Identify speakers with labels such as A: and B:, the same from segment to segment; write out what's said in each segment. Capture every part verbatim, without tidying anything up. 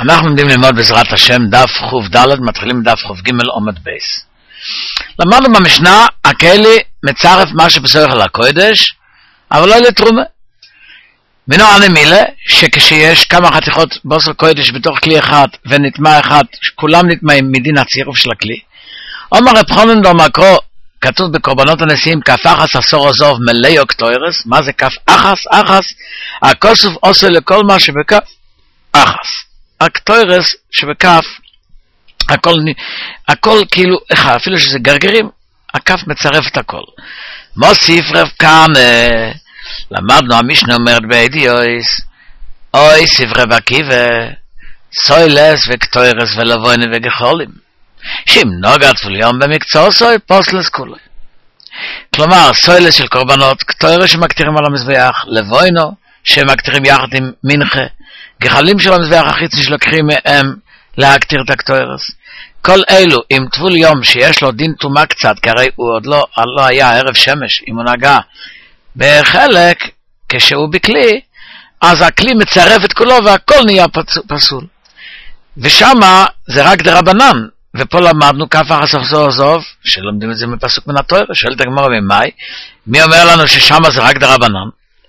A: אנחנו עומדים ללמוד בעזרת השם דף ח"ד, מתחילים דף ח"ג עומד בייס. למדנו במשנה, הכלי מצרף מה שבשכל הקודש, אבל לא לתרומה. מינו הנמילה, שכשיש כמה חתיכות בשר קודש בתוך כלי אחד ונטמע אחד, כולם נטמעים מדין הצירוף של הכלי. אומר רב חנן במקרו, כתוב בקורבנות הנשיאים, כף אחס עשור עזוב מלאו קטוירס. מה זה כף אחס? אחס, הכוסף עושה לכל מה שבכף אחס. הקטוירס שבכף, הכל, הכל כאילו אחד, אפילו שזה גרגרים, הכף מצרף את הכל. מוסיף רב כאן, למדנו, המשנה אומרת בידיעויס, אוי ספרי בקיבה, סוילס וקטוירס ולבוינה וגחולים. שאם נוגעת וליום במקצוע סוי, פוסלס כולי. כלומר, סוילס של קורבנות, קטוירס שמקטירים על המזבח, לבוינו שמקטירים יחד עם מנחה, גחלים של המזבח החיצי שלוקחים מהם להקטיר את הקטוירס. כל אלו, אם טבול יום שיש לו דין תומה קצת, כי הרי הוא עוד לא, לא היה ערב שמש, אם הוא נגע בחלק, כשהוא בכלי, אז הכלי מצרף את כולו והכל נהיה פסול. ושמה זה רק דרבנן, ופה למדנו כף אחס עשור עזוב, שלומדים את זה מפסוק מן התורה, שואלת הגמרא ממאי, מי אומר לנו ששמה זה רק דרבנן?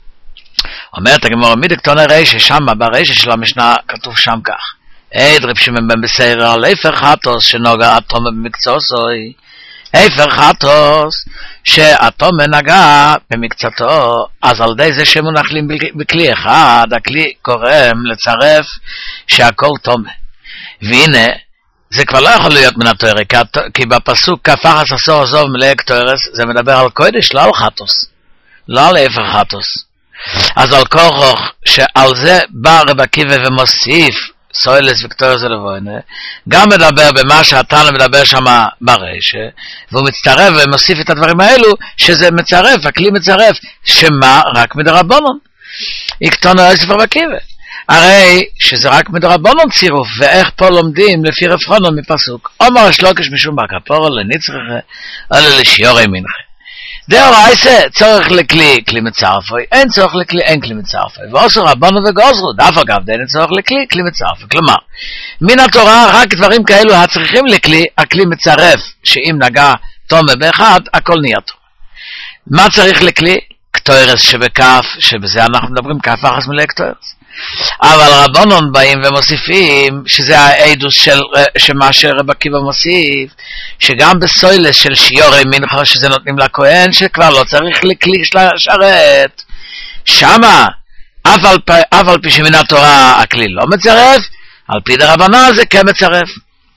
A: אומרת הגמרא, מי דקטוני רישא, שמה ברישא של המשנה כתוב שם כך, היי דרב שמעון בן בסיירא, להפך חטוס שנוגע אטומה במקצוע סוי, הפך חטוס שאטומה נגע במקצתו, אז על די זה שמונחלים בכלי אחד, הכלי קורם לצרף שהכל תומה. והנה, זה כבר לא יכול להיות מן התורה, כי בפסוק כף אחס עשור עזוב מלאו קטוירס, זה מדבר על קודש, לא על חטוס, לא על הפך חטוס. אז על כורח שעל זה בא רב עקיבא ומוסיף סוילס וקטוירס ולבוינה, גם מדבר במה שהתנא מדבר שם ברישא, והוא מצטרף ומוסיף את הדברים האלו, שזה מצרף, הכלי מצרף, שמה? רק מדרבנן. יקטונו יוסף רב עקיבא. הרי שזה רק מדרבנן צירוף, ואיך פה לומדים לפי רב חנן מפסוק, אומר שלוקש משום בכפורה לנצרכה, אלא לשיעורי מנחה. דאורייסה, צורך לכלי, כלי מצרפוי, אין צורך לכלי, אין כלי מצרפוי. ועושו רבנו וגוזרו, דף אגב, דין צורך לכלי, כלי מצרפוי. כלומר, מן התורה, רק דברים כאלו הצריכים לכלי, הכלי מצרף, שאם נגע תומה באחד, הכל נהיה טוב. מה צריך לכלי? קטוירס שבכף, שבזה אנחנו מדברים, כף אחס מלא קטוירס. אבל רבנון באים ומוסיפים, שזה העדוס של, שמה שרב עקיבא מוסיף, שגם בסוילס של שיעורי מנחה, שזה נותנים לכהן, שכבר לא צריך לכלי שרת. שמה, אף על, אף על פי שמן התורה הכלי לא מצרף, על פי דרבנן זה כן מצרף.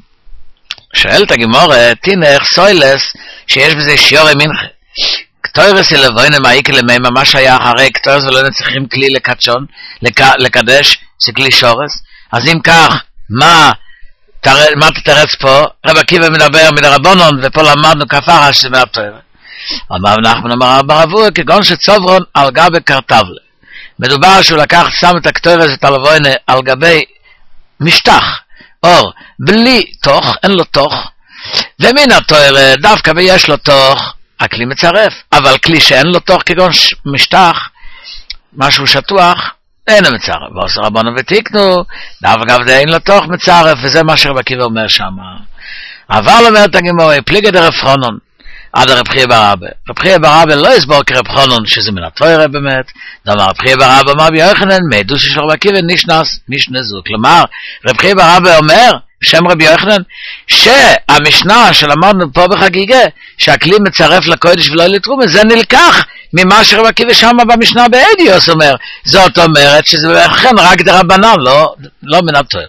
A: שואלת הגמרא, תינך סוילס, שיש בזה שיעורי מנחה. קטוירס אלבוינה מאיקה למימה, מה שהיה אחרי קטוירס ולא צריכים כלי לקדשון, לק, לקדש, זה כלי שורס. אז אם כך, מה, תר, מה תתרץ פה? רב עקיבא מדבר מדרבנן, ופה למדנו כף אחס שזה מהתורה. אמר נחמן אמר רב אבוה, כגון שצוברון על גבי קרטבלה. מדובר שהוא לקח, שם את הקטוירס את הלבוינה על גבי משטח, אור, בלי תוך, אין לו תוך, ומן התורה, דווקא ויש לו תוך, הכלי מצרף, אבל כלי שאין לו תוך כגון משטח, משהו שטוח, אין מצרף. ועושה רבנו ותיקנו, דף אגב די אין לו תוך מצרף, וזה מה שרב עקיבא אומר שם. אבל אומרת הגמרא, פליגי דרב חנן, עד רב חייא בר אבא. רב חייא בר אבא לא יסבור כרב חנן, שזה מן התורה באמת, דאמר רב חייא בר אבא, אמר רבי יוחנן, מעדות של רב עקיבא נשנס, נשנזו. כלומר, רב חייא בר אבא אומר, שם רבי יוחנן, שהמשנה שלמדנו פה בחגיגה, שהכלי מצרף לקודש ולא לתרומה, זה נלקח ממה שרב עקיבא שם במשנה באדיוס אומר. זאת אומרת שזה לכן רק דרבנן, לא, לא מן התורה.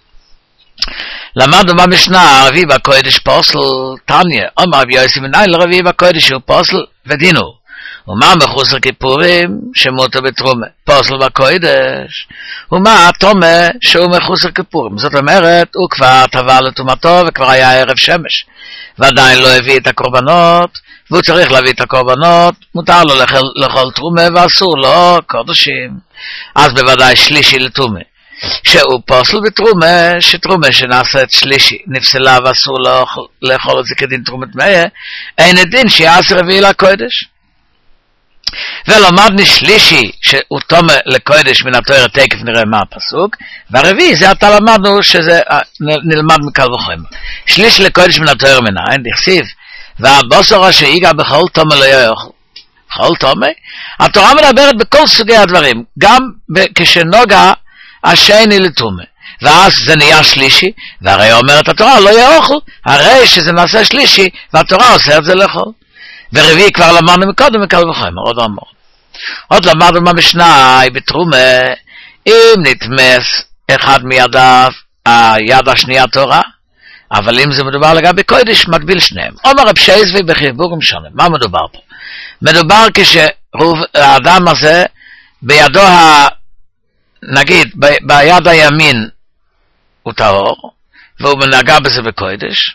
A: למדנו במשנה, רביעי בקודש פוסל תניא, אומר רבי יוסי מנין לרביעי בקודש הוא פוסל ודינו. ומה מחוסר כיפורים שמותר בתרומה? פוסל בקודש. ומה תומה שהוא מחוסר כיפורים? זאת אומרת, הוא כבר טבע לתומתו וכבר היה ערב שמש. ועדיין לא הביא את הקורבנות, והוא צריך להביא את הקורבנות, מותר לו לאכול, לאכול תרומה ואסור לו קודשים. אז בוודאי שלישי לתרומה. שהוא פוסל בתרומה, שתרומה שנעשית שלישי, נפסלה ואסור לו לאכול את זה כדין תרומת מאה, אין הדין שיעש רביעי לקודש. ולמדנו שלישי שהוא תומה לקודש מן התורה, תקף נראה מה הפסוק, והרביעי זה אתה למדנו שזה נלמד מקל וחומר. שליש לקודש מן התורה מנין, דכסיב, והבוסר אשר ייגע בכל תומה לא יאכל. בכל תומה? התורה מדברת בכל סוגי הדברים, גם כשנוגע השני לתומה. ואז זה נהיה שלישי, והרי אומרת התורה לא יאכל, הרי שזה נעשה שלישי, והתורה עושה את זה לאכול. ורביעי כבר למדנו מקודם מקל וחומר, עוד אמור. עוד למדנו במשנה, בתרומה, אם נתמס אחד מידיו, היד השנייה תורה, אבל אם זה מדובר לגבי קודש, מקביל שניהם. אומר רב שייזוי בחיבור ומשונה, מה מדובר פה? מדובר כשהאדם הזה, בידו, ה, נגיד, ב, ביד הימין הוא טהור, והוא מנגע בזה בקודש,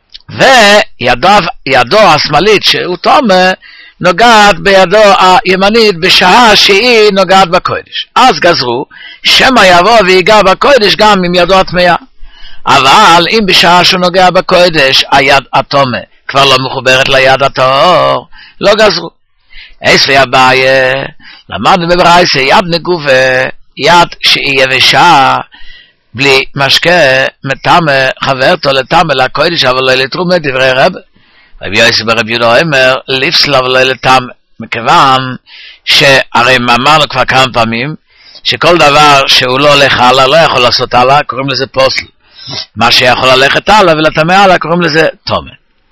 A: וידו השמאלית שהוא תומה, נוגעת בידו הימנית בשעה שהיא נוגעת בקודש. אז גזרו, שמא יבוא ויגע בקודש גם עם ידו הטמאה. אבל אם בשעה שהוא נוגע בקודש, היד התומה כבר לא מחוברת ליד הטהור, לא גזרו. אס ויבאי, למדנו בברייסה, יד נגובה, יד שהיא יבשה, בלי משקה, מטמא חברתו לטמא לקודש, אבל לא לתרומה, דברי רב. רבי יוסי ברב יהודה אומר, לפסל אבל לא לטמא, מכיוון שהרי אמרנו כבר כמה פעמים, שכל דבר שהוא לא הולך הלאה, לא יכול לעשות הלאה, קוראים לזה פוסל. מה שיכול ללכת הלאה ולטמא הלאה, קוראים לזה תומא.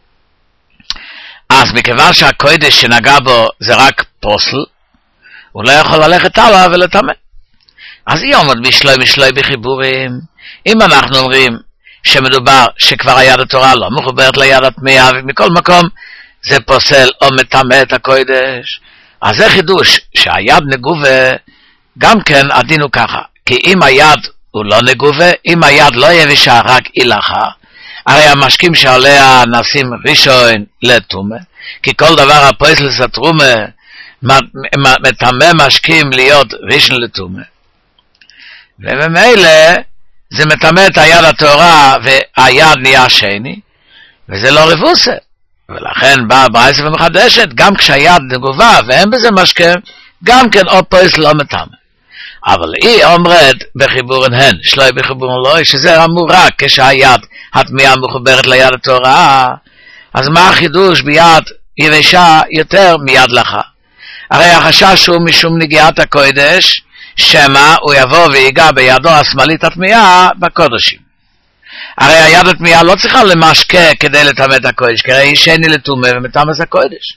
A: אז מכיוון שהקודש שנגע בו זה רק פוסל, הוא לא יכול ללכת הלאה ולטמא. אז היא אומרת בשלוי בשלוי בחיבורים. אם אנחנו אומרים שמדובר שכבר היד התורה לא מחוברת ליד הטמאה, ומכל מקום זה פוסל או מטמא את הקודש, אז זה חידוש שהיד נגובה, גם כן הדין הוא ככה, כי אם היד הוא לא נגובה, אם היד לא יבשה רק אילכה, הרי המשקים שעליה נשים ראשון לטומאה, כי כל דבר הפוסל לטומאה מטמא משקים להיות ראשון לטומאה, וממילא זה מטמא את היד הטהורה והיד נהיה שני, וזה לא רבוסה. ולכן באה ברייסה ומחדשת, גם כשהיד נגובה ואין בזה משקה, גם כן עוד פוסל לא מטמא. אבל היא אומרת בחיבורן הן, שלוי בחיבורן לא, שזה אמור רק כשהיד הטמאה מחוברת ליד הטהורה, אז מה החידוש ביד יבשה יותר מיד לחה? הרי החשש הוא משום נגיעת הקודש, שמא הוא יבוא ויגע בידו השמאלית הטמאה בקודשים. הרי היד הטמאה לא צריכה למשקה כדי לטמא את הקודש, כי הרי היא שני לטומאה ומטמא את הקודש.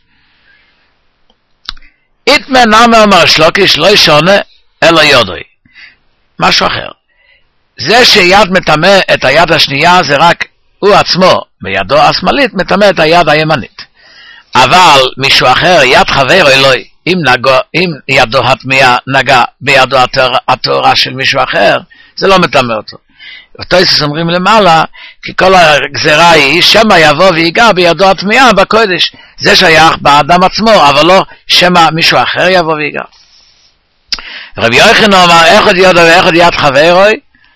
A: איתמן נאמר אומר שלוקיש לא ישונה אלא יודוי. משהו אחר. זה שיד מטמא את היד השנייה זה רק הוא עצמו, בידו השמאלית מטמא את היד הימנית. אבל מישהו אחר, יד חבר אלוהי, אם, נגע, אם ידו הטמאה נגע בידו התורה של מישהו אחר, זה לא מטמא אותו. ותויסס אומרים למעלה, כי כל הגזרה היא שמא יבוא ויגע בידו הטמאה בקודש. זה שייך באדם עצמו, אבל לא שמא מישהו אחר יבוא ויגע. רבי יוחנן אמר, איך עוד ידו ואיך עוד יד חברוי?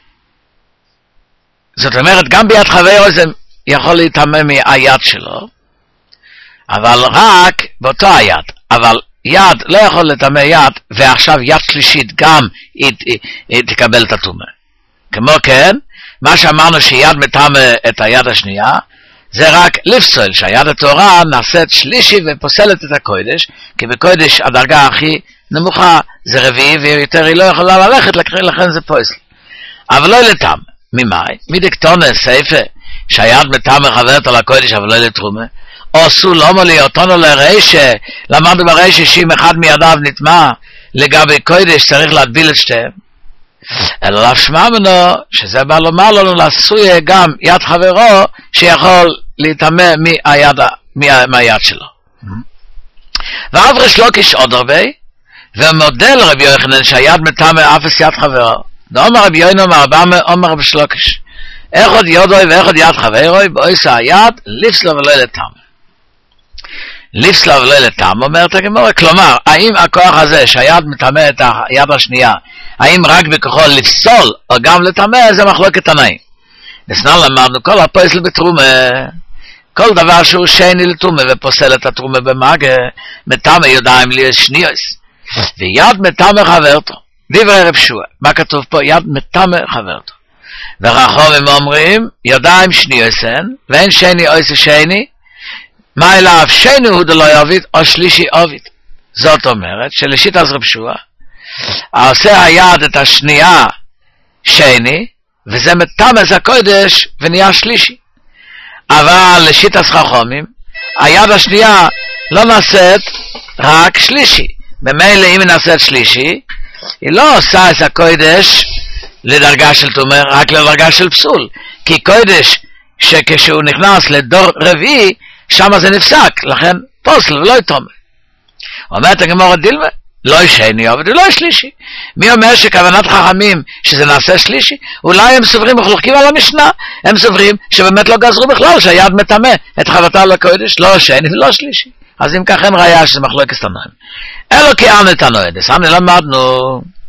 A: זאת אומרת, גם ביד חברוי זה יכול להתאמן מהיד שלו, אבל רק באותו היד. אבל יד לא יכול לטמא יד, ועכשיו יד שלישית גם היא, היא, היא תקבל את הטומאה. כמו כן, מה שאמרנו שיד מטמא את היד השנייה, זה רק לפסול, שהיד התורה נעשית שלישי ופוסלת את הקודש, כי בקודש הדרגה הכי נמוכה זה רביעי, ויותר היא לא יכולה ללכת, לכן זה פוסל. אבל לא לטמא. ממאי? מדקטונה, סייפה, שהיד מטמא חברת על הקודש, אבל לא לתרומה. או סו לומו ליותונו לרשע, למדנו ברשע שאם אחד מידיו נטמא, לגבי קודש צריך להטביל את שתיהם. אלא להשמע ממנו, שזה בא לומר לנו, לעשוי גם יד חברו, שיכול להתאמא מהיד, מהיד שלו. ואב ריש לוקיש עוד הרבה, ומודל רבי יוחנן שהיד מטמא אפס יד חברו. דאמר רבי יוחנן אומר רבי שלוקיש, איך עוד יודוי ואיך עוד יד חברוי, באויסה היד, לפסלו ולא לטמא. לפסלו ולא לטמא, אומרת הגמרא, כלומר, האם הכוח הזה שהיד מטמא את היד השנייה, האם רק בכוחו לפסול או גם לטמא, זה מחלוקת תנאים. וסנן למדנו כל הפוסל בתרומה, כל דבר שהוא שני לתרומה ופוסל את התרומה במגה, מטמא ידיים לי שניוס, ויד מטמא חברתו. דברי רב שועה, מה כתוב פה? יד מטמא חברתו. וחכמים אומרים, ידיים שניוסן, ואין שני אויס שני, מה אליו שני הוא דלא יוביד, או שלישי עוביד. זאת אומרת, שלשיטת רב שועה, העושה היד את השנייה שני, וזה מטמא זה הקודש ונהיה שלישי. אבל לשיטת חכמים, היד השנייה לא נעשית רק שלישי. במילא אם היא נעשית שלישי, היא לא עושה את הקודש לדרגה של תומר, רק לדרגה של פסול. כי קודש שכשהוא נכנס לדור רביעי, שם זה נפסק, לכן פוסל ולא תומר. אומרת הגמרא דילמה, לא שני עובד ולא שלישי. מי אומר שכוונת חכמים שזה נעשה שלישי? אולי הם סוברים וחלוקים על המשנה, הם סוברים שבאמת לא גזרו בכלל שהיד מטמא את חבטה לקודש, לא שני ולא שלישי. אז אם כך אין ראיה שזה מחלוקת תנועים. אלו כי אנו תנועדס, אנו למדנו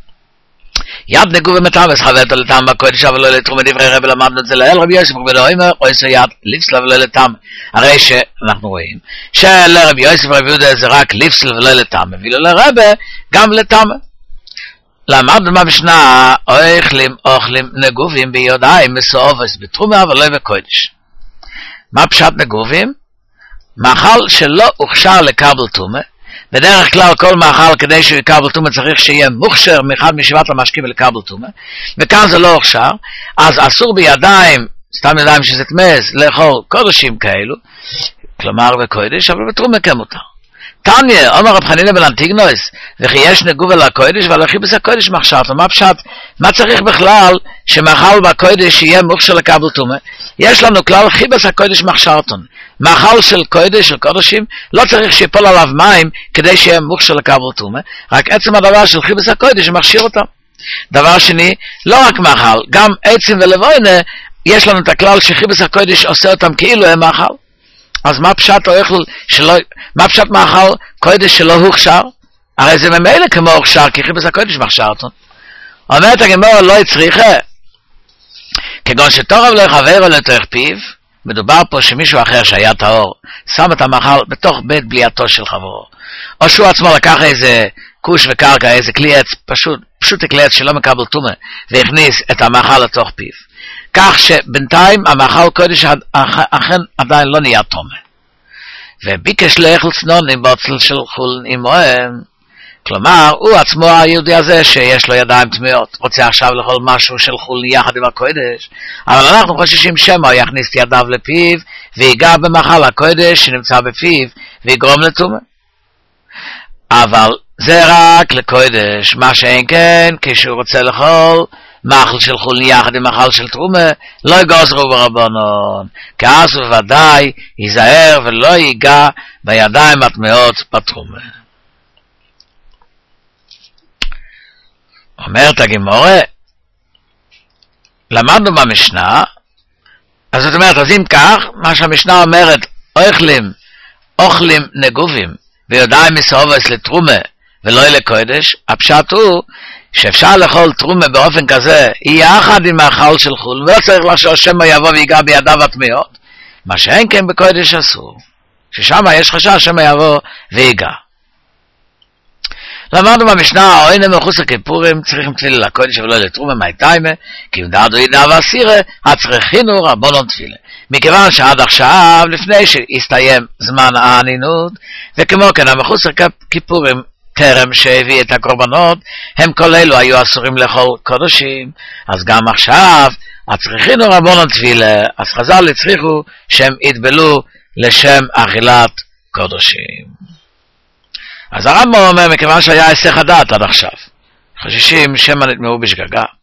A: יד נגוב ומטמא חבטה לטמא בקודש, אבל לא לתרומה דברי רבי, למדנו את זה לאל רבי יוסף רבי אומר, או עשה יד לפסל ולא לטמא. הרי שאנחנו רואים שלרבי יוסף רבי יהודה זה רק לפסל ולא לטמא, ואילו לרבי גם לטמא. למדנו במשנה, אוכלים אוכלים נגובים ביודעים מסועובס בתרומה אבל לא בקודש. מה פשט נגובים? מאכל שלא הוכשר לקבל תרומה. בדרך כלל כל מאכל כדי שהוא יקבל תרומה צריך שיהיה מוכשר מאחד משבעת המשקים לקבל תרומה, וכאן זה לא הוכשר, אז אסור בידיים, סתם ידיים שזה תמז, לאכול קודשים כאלו, כלומר בקודש, אבל בתרומה כמותר. תניא, אומר רב חנינא בן אנטיגנוס, וכי יש נגוב על הקודש, ועל החיבוס הקודש מחשרתו. מה פשט? מה צריך בכלל שמאכל בקודש יהיה מוכשר לקבל תרומה? יש לנו כלל חיבוס הקודש מחשרתו. מאכל של קודש, של קודשים, לא צריך שיפול עליו מים כדי שיהיה מוכשר לקבל תרומה, רק עצם הדבר של חיבוס הקודש מכשיר אותם. דבר שני, לא רק מאכל, גם עצים ולבוינה, יש לנו את הכלל שחיבוס הקודש עושה אותם כאילו הם מאכל. אז מה פשט אוכל שלא, מה פשט מאכל קודש שלא הוכשר? הרי זה ממילא כמו הוכשר, כי חיבוס הקודש מכשיר אותו. אומרת הגמרא לא הצריכה, כגון שתורב לא יחבר לתוך פיו, מדובר פה שמישהו אחר שהיה טהור, שם את המאכל בתוך בית בליעתו של חברו. או שהוא עצמו לקח איזה כוש וקרקע, איזה כלי עץ, פשוט, פשוט כלי עץ שלא מקבל טומאה, והכניס את המאכל לתוך פיו. כך שבינתיים המאכל קודש אכן עדיין לא נהיה טומאה. וביקש לאכול צנון עם בוצל של חול עמהם. כלומר, הוא עצמו היהודי הזה שיש לו ידיים טמאות, רוצה עכשיו לאכול משהו של חול יחד עם הקודש, אבל אנחנו חוששים שמא יכניס ידיו לפיו, ויגע במאכל הקודש שנמצא בפיו, ויגרום לטומאה. אבל זה רק לקודש, מה שאין כן, כשהוא רוצה לאכול מאכל של חול יחד עם מאכל של תרומה, לא יגוזרו ברבנון, כי אז בוודאי ייזהר ולא ייגע בידיים הטמאות בתרומה. אומרת הגמרא, למדנו במשנה, אז זאת אומרת, אז אם כך, מה שהמשנה אומרת, אוכלים, אוכלים נגובים, ויודעים מסעובס לתרומה, ולא לקודש, הפשט הוא, שאפשר לאכול תרומה באופן כזה, יחד עם מאכל של חול, ולא צריך לחשוב שמא יבוא ויגע בידיו הטמאות, מה שאין כן בקודש אסור, ששם יש חשש שמא יבוא ויגע. למדנו במשנה, או הנה מחוץ לכיפורים, צריכים תפילה לקודש ולא לתרומה מהייתיימה, כי אם דעדו ידע ואסירה, הצריכינו רבונון תפילה. מכיוון שעד עכשיו, לפני שהסתיים זמן הענינות, וכמו כן המחוץ לכיפורים, טרם שהביא את הקורבנות, הם כל אלו היו אסורים לאכול קודשים, אז גם עכשיו, הצריכינו רבונון תפילה, אז חז"ל הצריכו שהם יתבלו לשם אכילת קודשים. אז הרמב"ם אומר, מכיוון שהיה היסח הדעת עד עכשיו, חוששים שמא נטמעו בשגגה.